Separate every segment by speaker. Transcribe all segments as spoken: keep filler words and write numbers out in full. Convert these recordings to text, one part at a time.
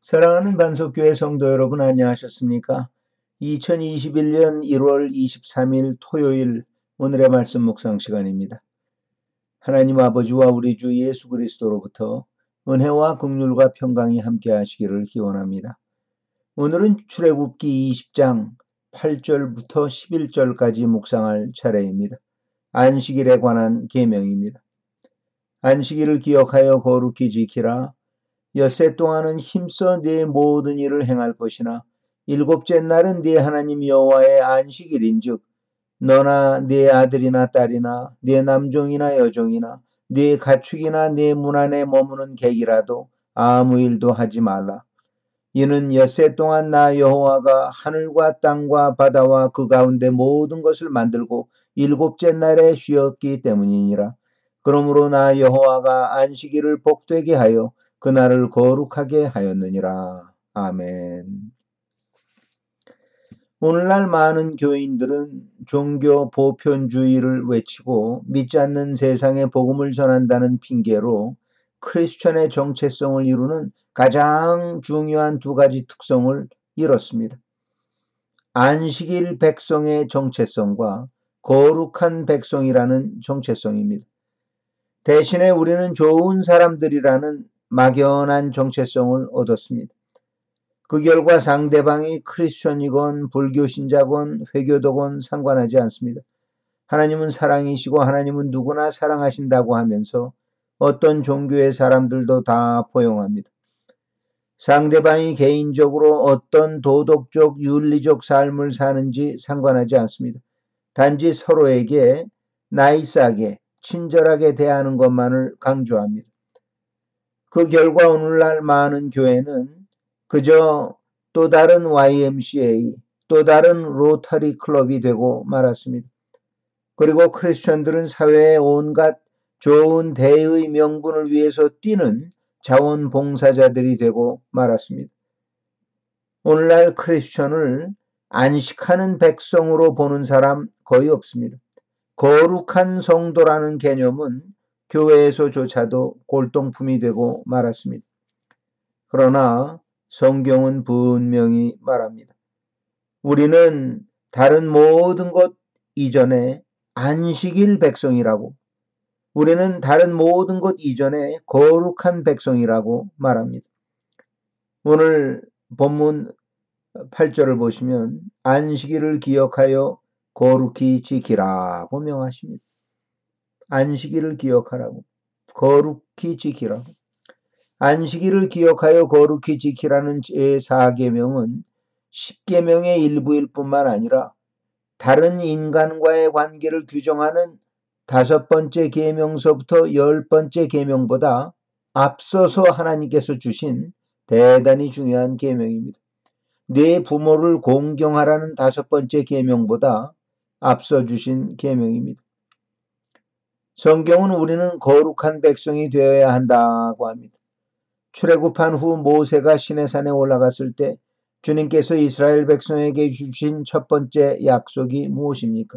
Speaker 1: 사랑하는 반석교회 성도 여러분, 안녕하셨습니까? 이천이십일 년 일월 이십삼일 토요일 오늘의 말씀 묵상 시간입니다. 하나님 아버지와 우리 주 예수 그리스도로부터 은혜와 긍휼과 평강이 함께 하시기를 기원합니다. 오늘은 출애굽기 이십 장 팔 절부터 십일 절까지 묵상할 차례입니다. 안식일에 관한 계명입니다. 안식일을 기억하여 거룩히 지키라. 엿새 동안은 힘써 네 모든 일을 행할 것이나 일곱째 날은 네 하나님 여호와의 안식일인즉 너나 네 아들이나 딸이나 네 남종이나 여종이나 네 가축이나 네 문 안에 머무는 객이라도 아무 일도 하지 말라. 이는 엿새 동안 나 여호와가 하늘과 땅과 바다와 그 가운데 모든 것을 만들고 일곱째 날에 쉬었기 때문이니라. 그러므로 나 여호와가 안식일을 복되게 하여 그날을 거룩하게 하였느니라. 아멘. 오늘날 많은 교인들은 종교 보편주의를 외치고 믿지 않는 세상에 복음을 전한다는 핑계로 크리스천의 정체성을 이루는 가장 중요한 두 가지 특성을 잃었습니다. 안식일 백성의 정체성과 거룩한 백성이라는 정체성입니다. 대신에 우리는 좋은 사람들이라는 막연한 정체성을 얻었습니다. 그 결과 상대방이 크리스천이건 불교신자건 회교도건 상관하지 않습니다. 하나님은 사랑이시고 하나님은 누구나 사랑하신다고 하면서 어떤 종교의 사람들도 다 포용합니다. 상대방이 개인적으로 어떤 도덕적, 윤리적 삶을 사는지 상관하지 않습니다. 단지 서로에게 나이스하게, 친절하게 대하는 것만을 강조합니다. 그 결과 오늘날 많은 교회는 그저 또 다른 와이엠씨에이, 또 다른 로터리 클럽이 되고 말았습니다. 그리고 크리스천들은 사회의 온갖 좋은 대의 명분을 위해서 뛰는 자원봉사자들이 되고 말았습니다. 오늘날 크리스천을 안식하는 백성으로 보는 사람 거의 없습니다. 거룩한 성도라는 개념은 교회에서조차도 골동품이 되고 말았습니다. 그러나 성경은 분명히 말합니다. 우리는 다른 모든 것 이전에 안식일 백성이라고, 우리는 다른 모든 것 이전에 거룩한 백성이라고 말합니다. 오늘 본문 팔 절을 보시면 안식일을 기억하여 거룩히 지키라고 명하십니다. 안식일을 기억하라고, 거룩히 지키라고. 안식일을 기억하여 거룩히 지키라는 제사 계명은 십 계명의 일부일 뿐만 아니라 다른 인간과의 관계를 규정하는 다섯 번째 계명서부터 열 번째 계명보다 앞서서 하나님께서 주신 대단히 중요한 계명입니다. 네 부모를 공경하라는 다섯 번째 계명보다 앞서 주신 계명입니다. 성경은 우리는 거룩한 백성이 되어야 한다고 합니다. 출애굽한 후 모세가 시내산에 올라갔을 때 주님께서 이스라엘 백성에게 주신 첫 번째 약속이 무엇입니까?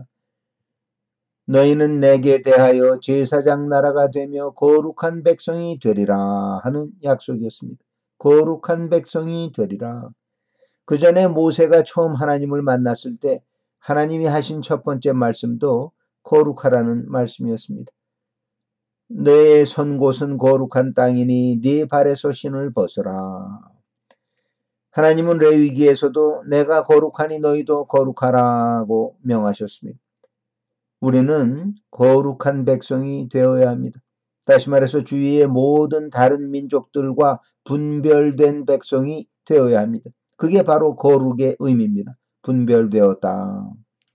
Speaker 1: 너희는 내게 대하여 제사장 나라가 되며 거룩한 백성이 되리라 하는 약속이었습니다. 거룩한 백성이 되리라. 그 전에 모세가 처음 하나님을 만났을 때 하나님이 하신 첫 번째 말씀도 거룩하라는 말씀이었습니다. 너의 선 곳은 거룩한 땅이니 네 발에서 신을 벗어라. 하나님은 레위기에서도 내가 거룩하니 너희도 거룩하라고 명하셨습니다. 우리는 거룩한 백성이 되어야 합니다. 다시 말해서 주위의 모든 다른 민족들과 분별된 백성이 되어야 합니다. 그게 바로 거룩의 의미입니다. 분별되었다.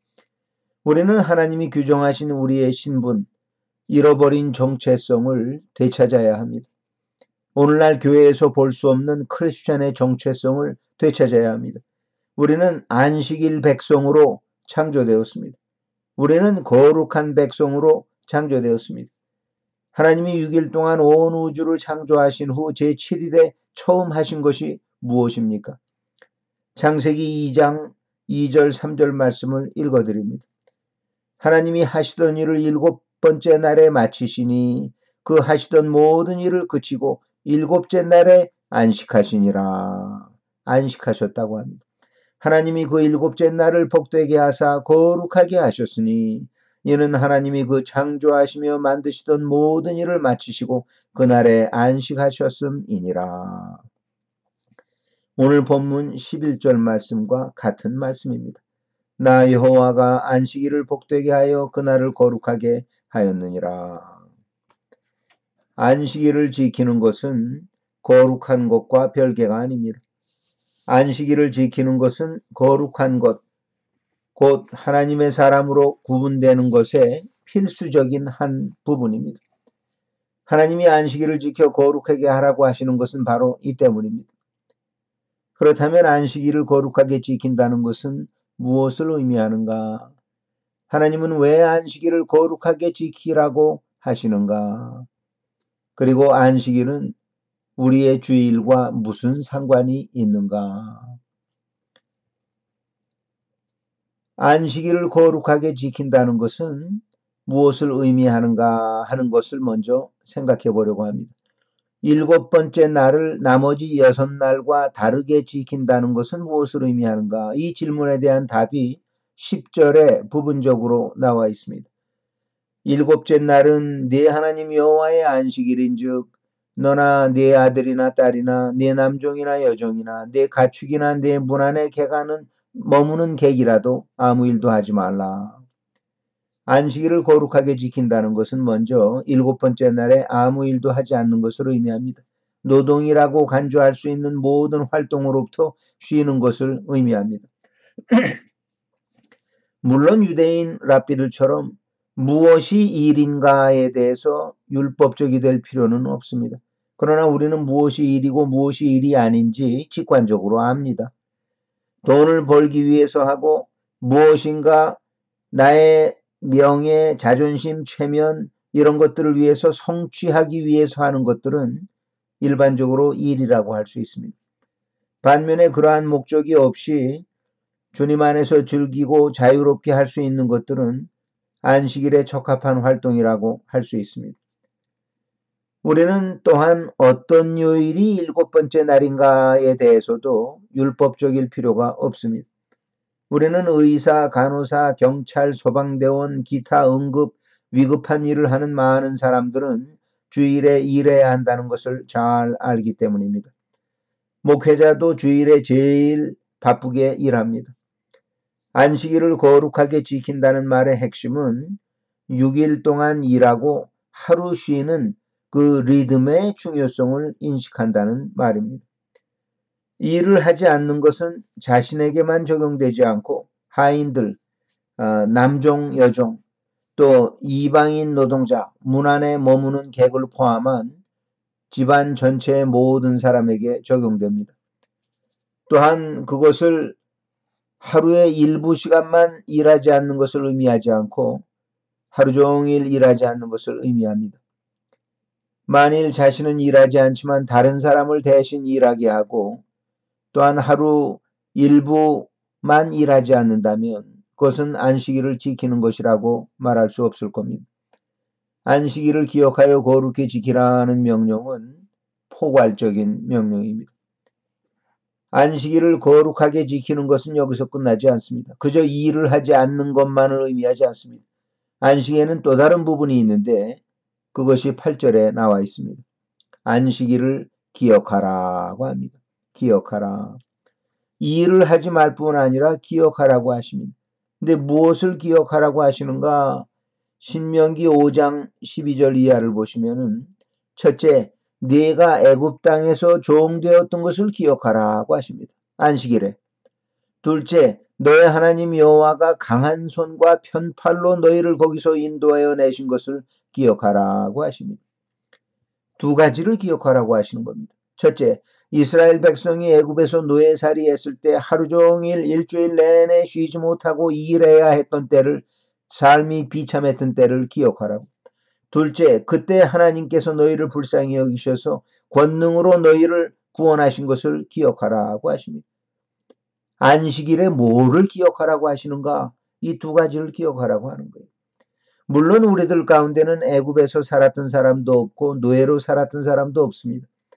Speaker 1: 우리는 하나님이 규정하신 우리의 신분, 잃어버린 정체성을 되찾아야 합니다. 오늘날 교회에서 볼 수 없는 크리스천의 정체성을 되찾아야 합니다. 우리는 안식일 백성으로 창조되었습니다. 우리는 거룩한 백성으로 창조되었습니다. 하나님이 육 일 동안 온 우주를 창조하신 후 제칠 일에 처음 하신 것이 무엇입니까? 창세기 이 장 이 절 삼 절 말씀을 읽어드립니다. 하나님이 하시던 일을 일곱 번째 날에 마치시니 그 하시던 모든 일을 그치고 일곱째 날에 안식하시니라. 안식하셨다고 합니다. 하나님이 그 일곱째 날을 복되게 하사 거룩하게 하셨으니 이는 하나님이 그 창조하시며 만드시던 모든 일을 마치시고 그날에 안식하셨음이니라. 오늘 본문 십일 절 말씀과 같은 말씀입니다. 나 여호와가 안식일을 복되게 하여 그날을 거룩하게 하였느니라. 안식일을 지키는 것은 거룩한 것과 별개가 아닙니다. 안식일을 지키는 것은 거룩한 것, 곧 하나님의 사람으로 구분되는 것의 필수적인 한 부분입니다. 하나님이 안식일을 지켜 거룩하게 하라고 하시는 것은 바로 이 때문입니다. 그렇다면 안식일을 거룩하게 지킨다는 것은 무엇을 의미하는가? 하나님은 왜 안식일을 거룩하게 지키라고 하시는가? 그리고 안식일은 우리의 주일과 무슨 상관이 있는가? 안식일을 거룩하게 지킨다는 것은 무엇을 의미하는가 하는 것을 먼저 생각해 보려고 합니다. 일곱 번째 날을 나머지 여섯 날과 다르게 지킨다는 것은 무엇을 의미하는가? 이 질문에 대한 답이 십 절에 부분적으로 나와 있습니다. 일곱째 날은 네 하나님 여호와의 안식일인즉 너나 네 아들이나 딸이나 네 남종이나 여종이나 네 가축이나 네 문 안에 개가는 머무는 객이라도 아무 일도 하지 말라. 안식일을 거룩하게 지킨다는 것은 먼저 일곱 번째 날에 아무 일도 하지 않는 것을 의미합니다. 노동이라고 간주할 수 있는 모든 활동으로부터 쉬는 것을 의미합니다. 물론 유대인 랍비들처럼 무엇이 일인가에 대해서 율법적이 될 필요는 없습니다. 그러나 우리는 무엇이 일이고 무엇이 일이 아닌지 직관적으로 압니다. 돈을 벌기 위해서 하고 무엇인가 나의 명예, 자존심, 체면 이런 것들을 위해서 성취하기 위해서 하는 것들은 일반적으로 일이라고 할 수 있습니다. 반면에 그러한 목적이 없이 주님 안에서 즐기고 자유롭게 할 수 있는 것들은 안식일에 적합한 활동이라고 할 수 있습니다. 우리는 또한 어떤 요일이 일곱 번째 날인가에 대해서도 율법적일 필요가 없습니다. 우리는 의사, 간호사, 경찰, 소방대원, 기타 응급, 위급한 일을 하는 많은 사람들은 주일에 일해야 한다는 것을 잘 알기 때문입니다. 목회자도 주일에 제일 바쁘게 일합니다. 안식일을 거룩하게 지킨다는 말의 핵심은 육 일 동안 일하고 하루 쉬는 그 리듬의 중요성을 인식한다는 말입니다. 일을 하지 않는 것은 자신에게만 적용되지 않고 하인들, 남종, 여종, 또 이방인 노동자, 문 안에 머무는 객을 포함한 집안 전체의 모든 사람에게 적용됩니다. 또한 그것을 하루의 일부 시간만 일하지 않는 것을 의미하지 않고 하루 종일 일하지 않는 것을 의미합니다. 만일 자신은 일하지 않지만 다른 사람을 대신 일하게 하고 또한 하루 일부만 일하지 않는다면 그것은 안식일을 지키는 것이라고 말할 수 없을 겁니다. 안식일을 기억하여 거룩히 지키라는 명령은 포괄적인 명령입니다. 안식일을 거룩하게 지키는 것은 여기서 끝나지 않습니다. 그저 일을 하지 않는 것만을 의미하지 않습니다. 안식에는 또 다른 부분이 있는데 그것이 팔 절에 나와 있습니다. 안식일을 기억하라고 합니다. 기억하라. 일을 하지 말 뿐 아니라 기억하라고 하십니다. 근데 무엇을 기억하라고 하시는가? 신명기 오 장 십이 절 이하를 보시면은 첫째, 네가 애굽 땅에서 종되었던 것을 기억하라고 하십니다. 안식일에. 둘째, 너의 하나님 여호와가 강한 손과 편팔로 너희를 거기서 인도하여 내신 것을 기억하라고 하십니다. 두 가지를 기억하라고 하시는 겁니다. 첫째, 이스라엘 백성이 애굽에서 노예살이 했을 때 하루 종일 일주일 내내 쉬지 못하고 일해야 했던 때를, 삶이 비참했던 때를 기억하라고. 둘째, 그때 하나님께서 너희를 불쌍히 여기셔서 권능으로 너희를 구원하신 것을 기억하라고 하십니다. 안식일에 뭐를 기억하라고 하시는가? 이 두 가지를 기억하라고 하는 거예요. 물론 우리들 가운데는 애굽에서 살았던 사람도 없고 노예로 살았던 사람도 없습니다.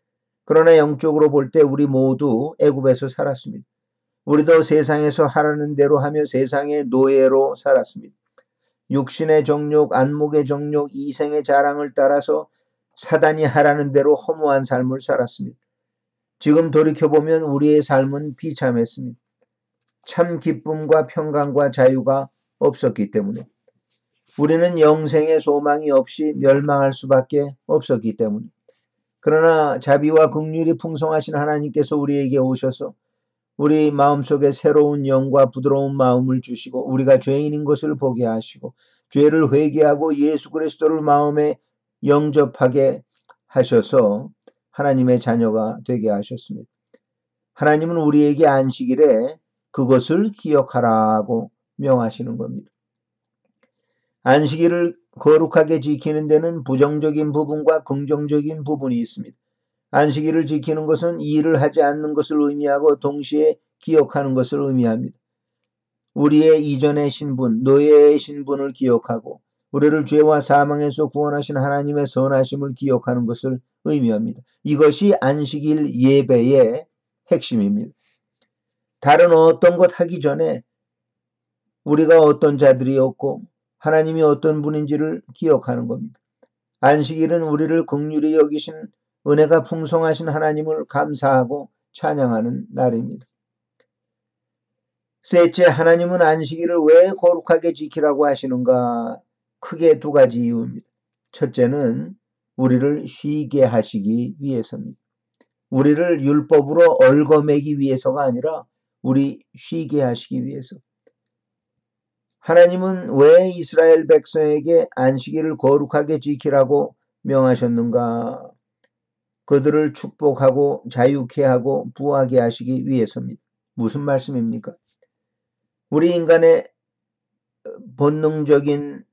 Speaker 1: 그러나 영적으로 볼 때 우리 모두 애굽에서 살았습니다. 우리도 세상에서 하라는 대로 하며 세상의 노예로 살았습니다. 육신의 정욕, 안목의 정욕, 이생의 자랑을 따라서 사단이 하라는 대로 허무한 삶을 살았습니다. 지금 돌이켜보면 우리의 삶은 비참했습니다. 참 기쁨과 평강과 자유가 없었기 때문에, 우리는 영생의 소망이 없이 멸망할 수밖에 없었기 때문에, 그러나 자비와 긍휼이 풍성하신 하나님께서 우리에게 오셔서 우리 마음속에 새로운 영과 부드러운 마음을 주시고 우리가 죄인인 것을 보게 하시고 죄를 회개하고 예수 그리스도를 마음에 영접하게 하셔서 하나님의 자녀가 되게 하셨습니다. 하나님은 우리에게 안식일에 그것을 기억하라고 명하시는 겁니다. 안식일을 거룩하게 지키는 데는 부정적인 부분과 긍정적인 부분이 있습니다. 안식일을 지키는 것은 일을 하지 않는 것을 의미하고 동시에 기억하는 것을 의미합니다. 우리의 이전의 신분, 노예의 신분을 기억하고 우리를 죄와 사망에서 구원하신 하나님의 선하심을 기억하는 것을 의미합니다. 이것이 안식일 예배의 핵심입니다. 다른 어떤 것 하기 전에 우리가 어떤 자들이었고 하나님이 어떤 분인지를 기억하는 겁니다. 안식일은 우리를 긍휼히 여기신 은혜가 풍성하신 하나님을 감사하고 찬양하는 날입니다. 셋째, 하나님은 안식일을 왜 거룩하게 지키라고 하시는가? 크게 두 가지 이유입니다. 첫째는 우리를 쉬게 하시기 위해서입니다. 우리를 율법으로 얽어매기 위해서가 아니라 우리 쉬게 하시기 위해서. 하나님은 왜 이스라엘 백성에게 안식일을 거룩하게 지키라고 명하셨는가? 그들을 축복하고 자유케 하고 부하게 하시기 위해서입니다. 무슨 말씀입니까? 우리 인간의 본능적인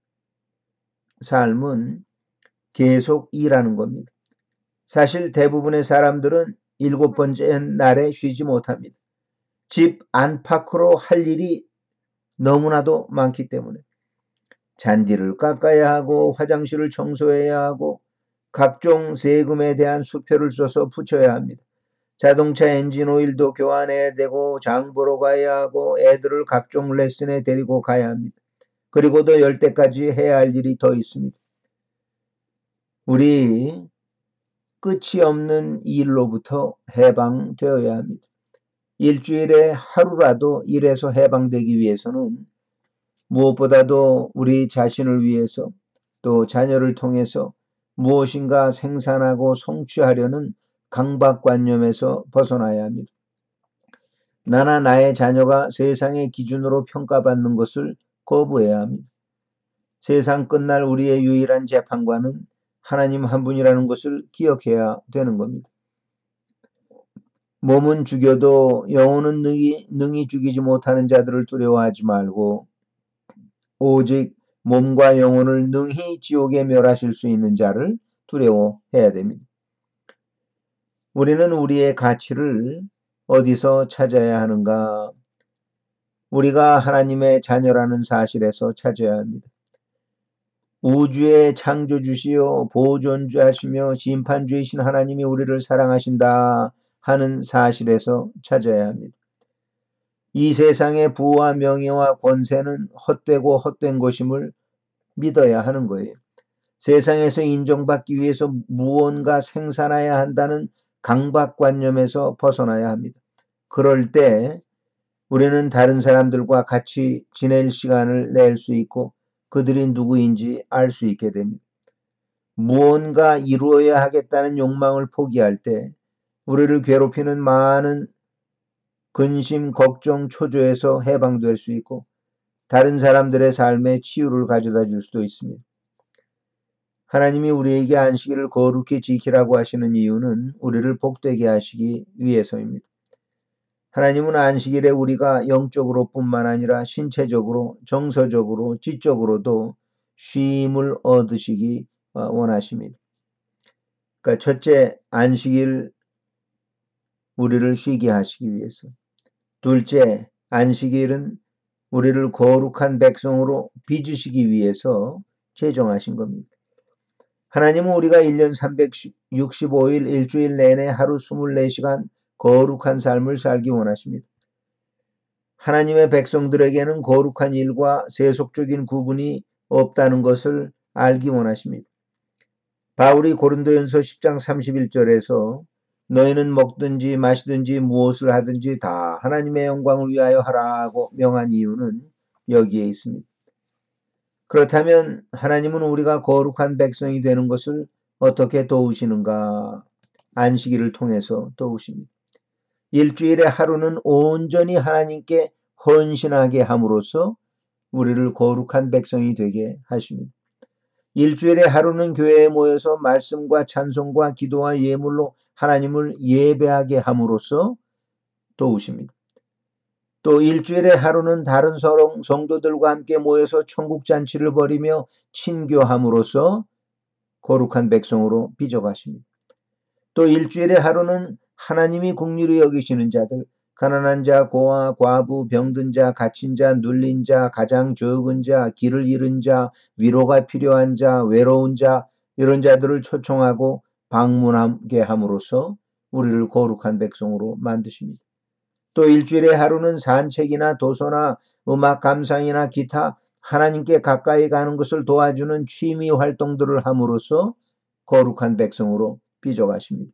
Speaker 1: 삶은 계속 일하는 겁니다. 사실 대부분의 사람들은 일곱 번째 날에 쉬지 못합니다. 집 안팎으로 할 일이 너무나도 많기 때문에 잔디를 깎아야 하고 화장실을 청소해야 하고 각종 세금에 대한 수표를 써서 붙여야 합니다. 자동차 엔진 오일도 교환해야 되고 장 보러 가야 하고 애들을 각종 레슨에 데리고 가야 합니다. 그리고도 열 때까지 해야 할 일이 더 있습니다. 우리 끝이 없는 일로부터 해방되어야 합니다. 일주일에 하루라도 일에서 해방되기 위해서는 무엇보다도 우리 자신을 위해서 또 자녀를 통해서 무엇인가 생산하고 성취하려는 강박관념에서 벗어나야 합니다. 나나 나의 자녀가 세상의 기준으로 평가받는 것을 거부해야 합니다. 세상 끝날 우리의 유일한 재판관은 하나님 한 분이라는 것을 기억해야 되는 겁니다. 몸은 죽여도 영혼은 능히, 능히 죽이지 못하는 자들을 두려워하지 말고 오직 몸과 영혼을 능히 지옥에 멸하실 수 있는 자를 두려워해야 됩니다. 우리는 우리의 가치를 어디서 찾아야 하는가? 우리가 하나님의 자녀라는 사실에서 찾아야 합니다. 우주의 창조주시요 보존주하시며 심판주이신 하나님이 우리를 사랑하신다 하는 사실에서 찾아야 합니다. 이 세상의 부와 명예와 권세는 헛되고 헛된 것임을 믿어야 하는 거예요. 세상에서 인정받기 위해서 무언가 생산해야 한다는 강박관념에서 벗어나야 합니다. 그럴 때 우리는 다른 사람들과 같이 지낼 시간을 낼 수 있고 그들이 누구인지 알 수 있게 됩니다. 무언가 이루어야 하겠다는 욕망을 포기할 때 우리를 괴롭히는 많은 근심, 걱정, 초조에서 해방될 수 있고 다른 사람들의 삶에 치유를 가져다 줄 수도 있습니다. 하나님이 우리에게 안식일을 거룩히 지키라고 하시는 이유는 우리를 복되게 하시기 위해서입니다. 하나님은 안식일에 우리가 영적으로 뿐만 아니라 신체적으로, 정서적으로, 지적으로도 쉼을 얻으시기 원하십니다. 그러니까 첫째, 안식일 우리를 쉬게 하시기 위해서. 둘째, 안식일은 우리를 거룩한 백성으로 빚으시기 위해서 제정하신 겁니다. 하나님은 우리가 일 년 삼백육십오 일 일주일 내내 하루 이십사 시간 거룩한 삶을 살기 원하십니다. 하나님의 백성들에게는 거룩한 일과 세속적인 구분이 없다는 것을 알기 원하십니다. 바울이 고린도전서 십 장 삼십일 절에서 너희는 먹든지 마시든지 무엇을 하든지 다 하나님의 영광을 위하여 하라고 명한 이유는 여기에 있습니다. 그렇다면 하나님은 우리가 거룩한 백성이 되는 것을 어떻게 도우시는가? 안식일을 통해서 도우십니다. 일주일의 하루는 온전히 하나님께 헌신하게 함으로써 우리를 거룩한 백성이 되게 하십니다. 일주일의 하루는 교회에 모여서 말씀과 찬송과 기도와 예물로 하나님을 예배하게 함으로써 도우십니다. 또 일주일의 하루는 다른 성도들과 함께 모여서 천국잔치를 벌이며 친교함으로써 거룩한 백성으로 빚어가십니다. 또 일주일의 하루는 하나님이 긍휼히 여기시는 자들, 가난한 자, 고아, 과부, 병든 자, 갇힌 자, 눌린 자, 가장 적은 자, 길을 잃은 자, 위로가 필요한 자, 외로운 자, 이런 자들을 초청하고 방문하게 함으로써 우리를 거룩한 백성으로 만드십니다. 또 일주일의 하루는 산책이나 도서나 음악 감상이나 기타 하나님께 가까이 가는 것을 도와주는 취미 활동들을 함으로써 거룩한 백성으로 빚어가십니다.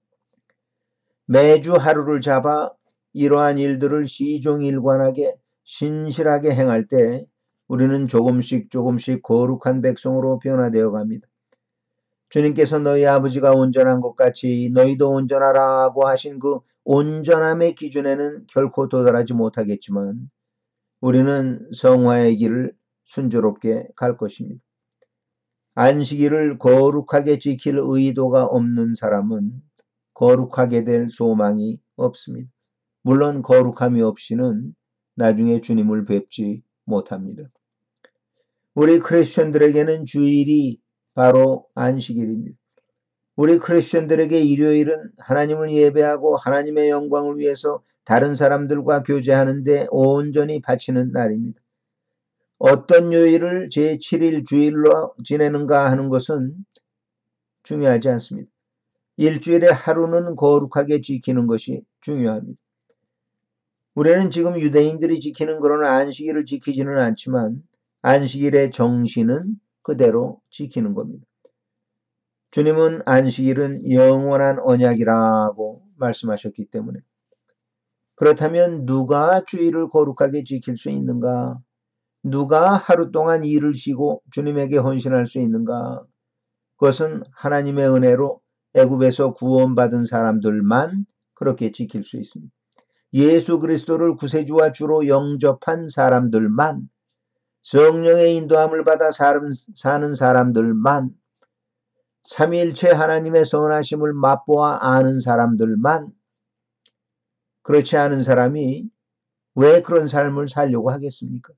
Speaker 1: 매주 하루를 잡아 이러한 일들을 시종일관하게 신실하게 행할 때 우리는 조금씩 조금씩 거룩한 백성으로 변화되어 갑니다. 주님께서 너희 아버지가 온전한 것 같이 너희도 온전하라고 하신 그 온전함의 기준에는 결코 도달하지 못하겠지만 우리는 성화의 길을 순조롭게 갈 것입니다. 안식일을 거룩하게 지킬 의도가 없는 사람은 거룩하게 될 소망이 없습니다. 물론 거룩함이 없이는 나중에 주님을 뵙지 못합니다. 우리 크리스천들에게는 주일이 바로 안식일입니다. 우리 크리스천들에게 일요일은 하나님을 예배하고 하나님의 영광을 위해서 다른 사람들과 교제하는 데 온전히 바치는 날입니다. 어떤 요일을 제칠 일 주일로 지내는가 하는 것은 중요하지 않습니다. 일주일의 하루는 거룩하게 지키는 것이 중요합니다. 우리는 지금 유대인들이 지키는 그런 안식일을 지키지는 않지만 안식일의 정신은 그대로 지키는 겁니다. 주님은 안식일은 영원한 언약이라고 말씀하셨기 때문에 그렇다면 누가 주일을 거룩하게 지킬 수 있는가? 누가 하루 동안 일을 쉬고 주님에게 헌신할 수 있는가? 그것은 하나님의 은혜로 애굽에서 구원받은 사람들만 그렇게 지킬 수 있습니다. 예수 그리스도를 구세주와 주로 영접한 사람들만, 성령의 인도함을 받아 사는 사람들만, 삼위일체 하나님의 선하심을 맛보아 아는 사람들만, 그렇지 않은 사람이 왜 그런 삶을 살려고 하겠습니까?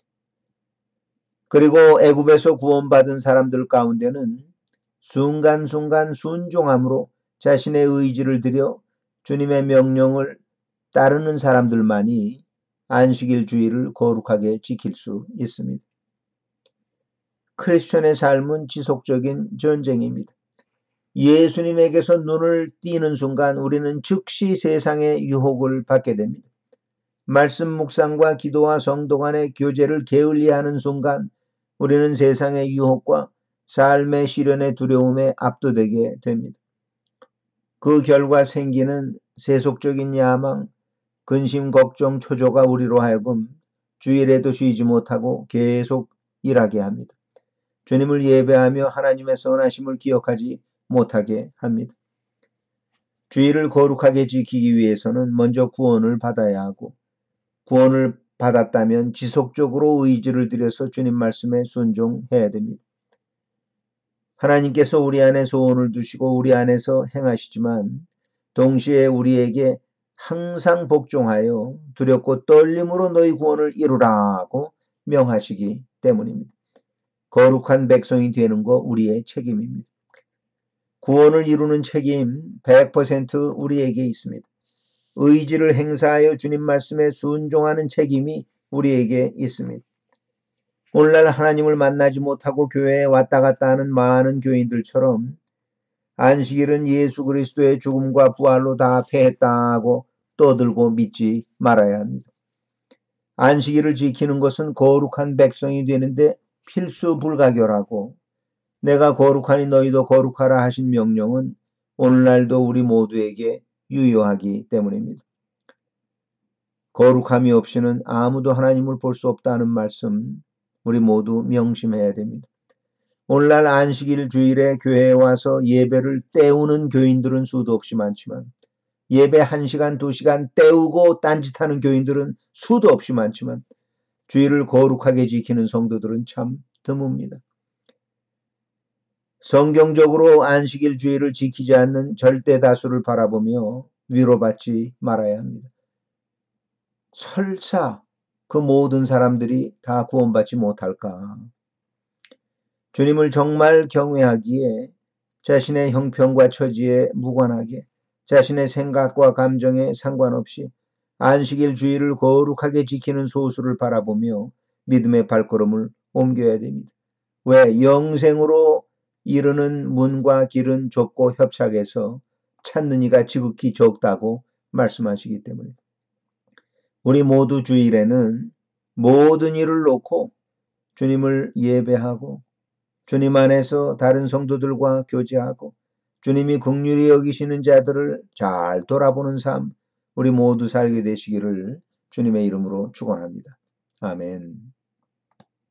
Speaker 1: 그리고 애굽에서 구원받은 사람들 가운데는 순간순간 순종함으로 자신의 의지를 들여 주님의 명령을 따르는 사람들만이 안식일 주일을 거룩하게 지킬 수 있습니다. 크리스천의 삶은 지속적인 전쟁입니다. 예수님에게서 눈을 띄는 순간 우리는 즉시 세상의 유혹을 받게 됩니다. 말씀 묵상과 기도와 성도 간의 교제를 게을리하는 순간 우리는 세상의 유혹과 삶의 시련의 두려움에 압도되게 됩니다. 그 결과 생기는 세속적인 야망, 근심, 걱정, 초조가 우리로 하여금 주일에도 쉬지 못하고 계속 일하게 합니다. 주님을 예배하며 하나님의 선하심을 기억하지 못하게 합니다. 주일을 거룩하게 지키기 위해서는 먼저 구원을 받아야 하고 구원을 받았다면 지속적으로 의지를 들여서 주님 말씀에 순종해야 됩니다. 하나님께서 우리 안에 소원을 두시고 우리 안에서 행하시지만 동시에 우리에게 항상 복종하여 두렵고 떨림으로 너희 구원을 이루라고 명하시기 때문입니다. 거룩한 백성이 되는 거 우리의 책임입니다. 구원을 이루는 책임 백 퍼센트 우리에게 있습니다. 의지를 행사하여 주님 말씀에 순종하는 책임이 우리에게 있습니다. 오늘날 하나님을 만나지 못하고 교회에 왔다 갔다 하는 많은 교인들처럼 안식일은 예수 그리스도의 죽음과 부활로 다 패했다고 떠들고 믿지 말아야 합니다. 안식일을 지키는 것은 거룩한 백성이 되는데 필수 불가결하고 내가 거룩하니 너희도 거룩하라 하신 명령은 오늘날도 우리 모두에게 유효하기 때문입니다. 거룩함이 없이는 아무도 하나님을 볼 수 없다는 말씀 우리 모두 명심해야 됩니다. 오늘날 안식일 주일에 교회에 와서 예배를 때우는 교인들은 수도 없이 많지만 예배 한 시간, 두 시간 때우고 딴짓하는 교인들은 수도 없이 많지만 주일을 거룩하게 지키는 성도들은 참 드뭅니다. 성경적으로 안식일 주일을 지키지 않는 절대 다수를 바라보며 위로받지 말아야 합니다. 설사 그 모든 사람들이 다 구원받지 못할까? 주님을 정말 경외하기에 자신의 형편과 처지에 무관하게 자신의 생각과 감정에 상관없이 안식일 주일을 거룩하게 지키는 소수를 바라보며 믿음의 발걸음을 옮겨야 됩니다. 왜? 영생으로 이르는 문과 길은 좁고 협착해서 찾는 이가 지극히 적다고 말씀하시기 때문에 우리 모두 주일에는 모든 일을 놓고 주님을 예배하고 주님 안에서 다른 성도들과 교제하고 주님이 긍휼히 여기시는 자들을 잘 돌아보는 삶 우리 모두 살게 되시기를 주님의 이름으로 축원합니다. 아멘.